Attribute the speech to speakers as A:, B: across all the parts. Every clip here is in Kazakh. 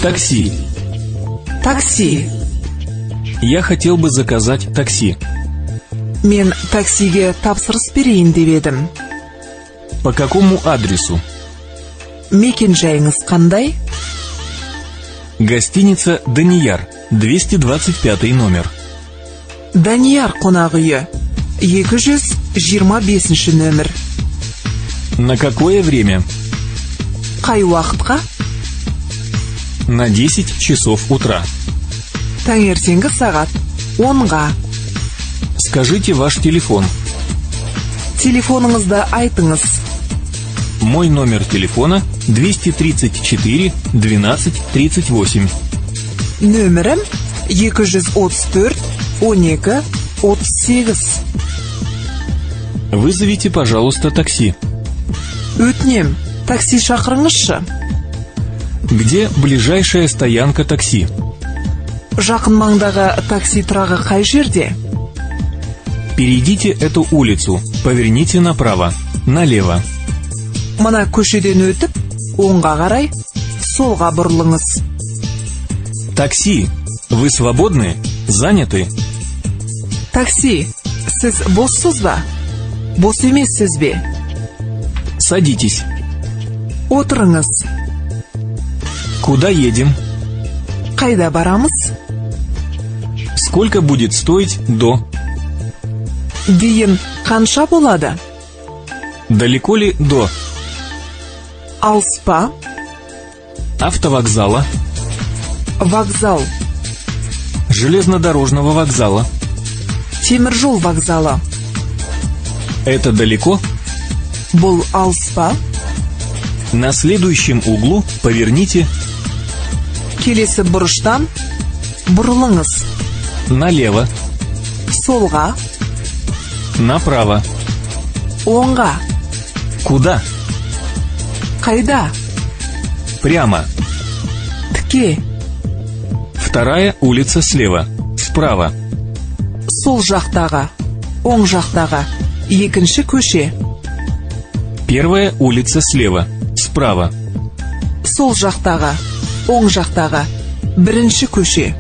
A: Такси.
B: Такси.
A: Я хотел бы заказать такси.
B: Мен таксиге тапсырыс берейін деп едім.
A: По какому адресу?
B: Мекен-жайыңыз қандай?
A: Гостиница «Данияр», 225 номер.
B: Данияр қонақ үйі, 225 нөмір.
A: На какое время?
B: Қай уақытқа?
A: На 10 часов утра.
B: Таңертеңгі сағат 10-ға.
A: Скажите ваш телефон.
B: Телефоныңызды айтыңыз.
A: Мой номер телефона 234 12 38.
B: Нөмірім 234 12 38.
A: Вызовите, пожалуйста, такси.
B: Өтінем, такси шақырыңызшы.
A: Где ближайшая стоянка такси?
B: Жақын маңдағы такси тұрағы қай жерде?
A: Перейдите эту улицу, поверните направо, налево.
B: Мына көшеден өтіп, оңға қарай, солға бұрылыңыз.
A: Такси, вы свободны? Заняты?
B: Такси, сіз боссыз ба? Бос емессіз бе?
A: Садитесь.
B: Отырыңыз.
A: Куда едем?
B: Қайда барамыз?
A: Сколько будет стоить до?
B: Дейін қанша болады?
A: Далеко ли до?
B: Алыс па?
A: Автовокзала?
B: Вокзал.
A: Железнодорожного вокзала?
B: Теміржол вокзалы.
A: Это далеко?
B: Бұл алыс па?
A: На следующем углу поверните
B: Келесі бұрыштан бұрылыңыз.
A: налево,
B: Солға,
A: направо.
B: оңға.
A: Куда?
B: Қайда?
A: Прямо.
B: Тіке.
A: Вторая улица слева, справа.
B: Сол жақтағы, оң жақтағы, екінші көше.
A: Первая улица слева, справа.
B: Сол жақтағы, оң жақтағы, бірінші көше.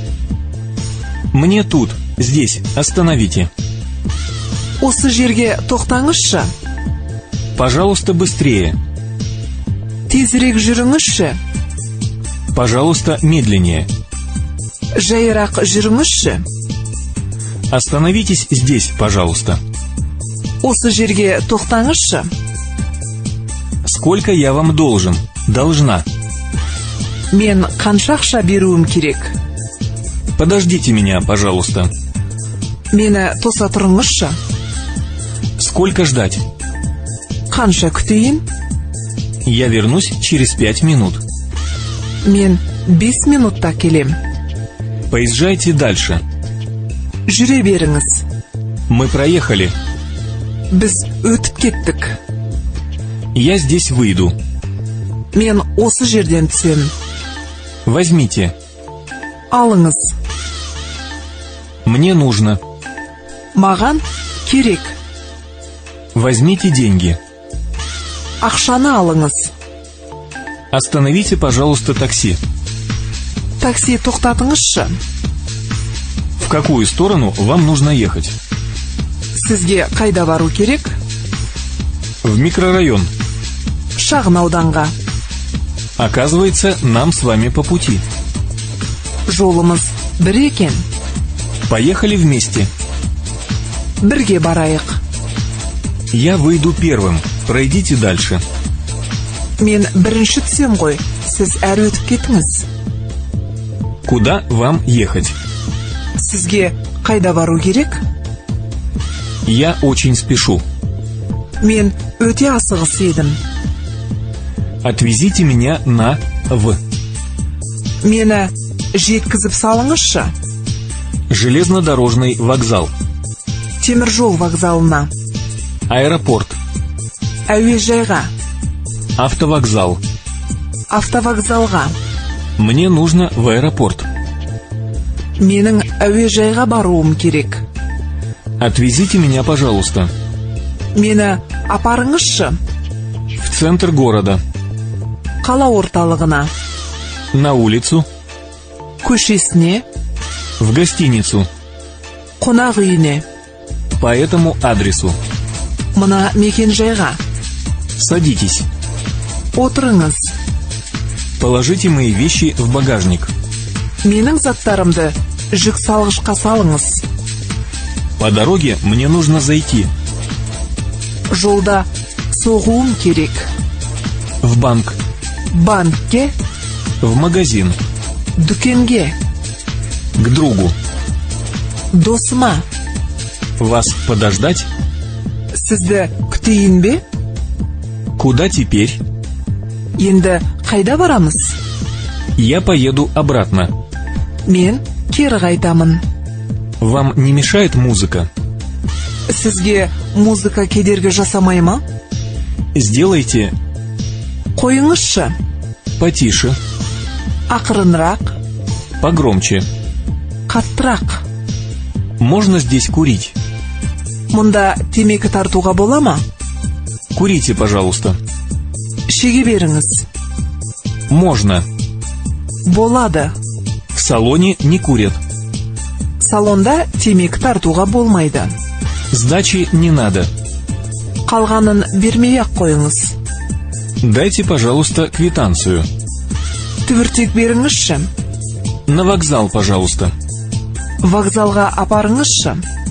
A: Мне тут, здесь, остановите.
B: Осы жерге тоқтаңызшы.
A: Пожалуйста, быстрее.
B: Тезірек жүріңізші.
A: Пожалуйста, медленнее.
B: Жайырақ жүріңізші.
A: Остановитесь здесь, пожалуйста.
B: Осы жерге тоқтаңызшы.
A: Сколько я вам должен? Должна.
B: Мен қанша ақша беруім керек?
A: Подождите меня, пожалуйста.
B: Мені тоса тұрыңызшы.
A: Сколько ждать?
B: Қанша күтейін?
A: Я вернусь через 5 минут.
B: Мен 5 минутта келем.
A: Поезжайте дальше.
B: Жүре беріңіз.
A: Мы проехали.
B: Біз өтіп кеттік.
A: Я здесь выйду.
B: Мен осы жерден түсем.
A: Возьмите.
B: Алыңыз.
A: Мне нужно.
B: Маған керек.
A: Возьмите деньги.
B: Ақшаны алыңыз.
A: Остановите, пожалуйста, такси.
B: Такси тоқтатыңызшы.
A: В какую сторону вам нужно ехать?
B: Сізге қайда бару керек?
A: В микрорайон.
B: Шағын ауданға.
A: Оказывается, нам с вами по пути.
B: Жолымыз бір екен.
A: Поехали вместе.
B: Бірге барайық.
A: Я выйду первым. Пройдите дальше.
B: Мен бірінші түсем ғой. Сіз әрі өтіп кетіңіз.
A: Куда вам ехать?
B: Сізге қайда бару керек?
A: Я очень спешу.
B: Мен өте асығыс едім.
A: Отвезите меня на В.
B: Мені жеткізіп салыңызшы.
A: Железнодорожный вокзал.
B: Теміржол вокзалына.
A: Аэропорт.
B: Әуежайға.
A: Автовокзал.
B: Автовокзалға.
A: Мне нужно в аэропорт.
B: Менің әуежайға баруым керек.
A: Отвезите меня, пожалуйста.
B: Мені апарыңызшы.
A: В центр города.
B: Қала орталығына.
A: На улицу.
B: Көшесіне.
A: В гостиницу.
B: Қонақ үйіне.
A: По этому адресу.
B: Мына мекен-жайға.
A: Садитесь.
B: Отырыңыз.
A: Положите мои вещи в багажник.
B: Менің заттарымды жүк салғышқа салыңыз.
A: По дороге мне нужно зайти.
B: Жолда соғуым керек.
A: В банк.
B: Банкке.
A: В магазин.
B: Дүкенге.
A: К другу.
B: Досыма.
A: Вас подождать?
B: Сізді күтейін бе?
A: Куда теперь?
B: Енді қайда барамыз?
A: Я поеду обратно.
B: Мен кері қайтамын.
A: Вам не мешает музыка?
B: Сізге музыка кедергі жасамай ма?
A: Сделайте
B: Қойыңызшы.
A: потише,
B: Ақырынырақ.
A: погромче.
B: Қаттырақ.
A: Можно здесь курить?
B: Мұнда темекі тартуға бола ма?
A: Курите, пожалуйста.
B: Шеге беріңіз.
A: Можно.
B: Болады.
A: В салоне не курят.
B: Салонда темекі тартуға болмайды.
A: Сдачи не надо.
B: Қалғанын бермей-ақ қойыңыз.
A: Дайте, пожалуйста, квитанцию.
B: Түбіртек беріңізші.
A: На вокзал, пожалуйста.
B: Вокзалға апарыңызшы.